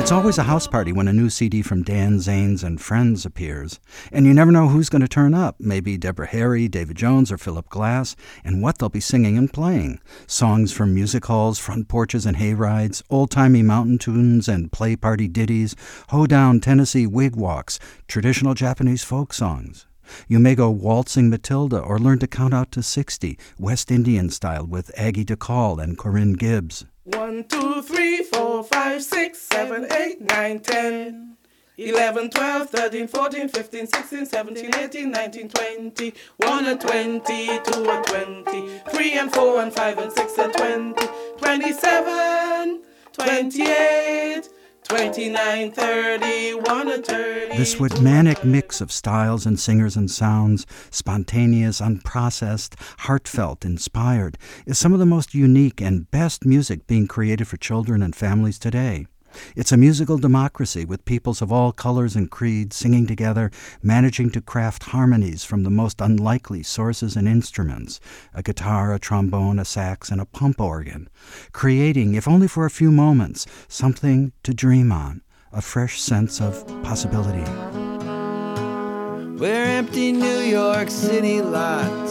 It's always a house party when a new CD from Dan Zanes and Friends appears, and you never know who's going to turn up. Maybe Deborah Harry, David Jones, or Philip Glass, and what they'll be singing and playing. Songs from music halls, front porches and hayrides, old-timey mountain tunes and play party ditties, hoedown Tennessee wig walks, traditional Japanese folk songs. You may go waltzing Matilda or learn to count out to 60, West Indian style with Aggie DeCall and Corinne Gibbs. 1, 2, 3, 4, 5, 6, 7, 8, 9, 10, 11, 12, 13, 14, 15, 16, 17, 18, 19, 20, 1 and 20, 2 and 20, 3 and 4 and 5 and 6 and 20, 27, 28, 29, 30, 1 and 30. This manic mix of styles and singers and sounds, spontaneous, unprocessed, heartfelt, inspired, is some of the most unique and best music being created for children and families today. It's a musical democracy with peoples of all colors and creeds singing together, managing to craft harmonies from the most unlikely sources and instruments, a guitar, a trombone, a sax, and a pump organ, creating, if only for a few moments, something to dream on, a fresh sense of possibility. Where empty New York City lots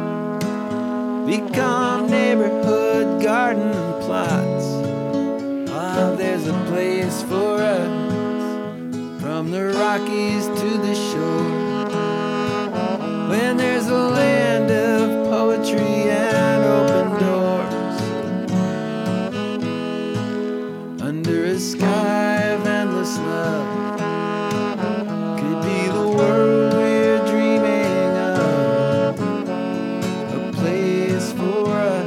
become neighborhood garden plots. There's a place for us, from the Rockies to the shore, when there's a land of poetry and open doors, under a sky of endless love, could be the world we're dreaming of, a place for us.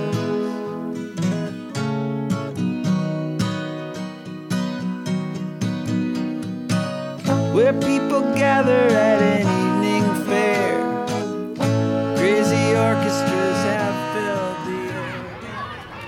Where people gather at any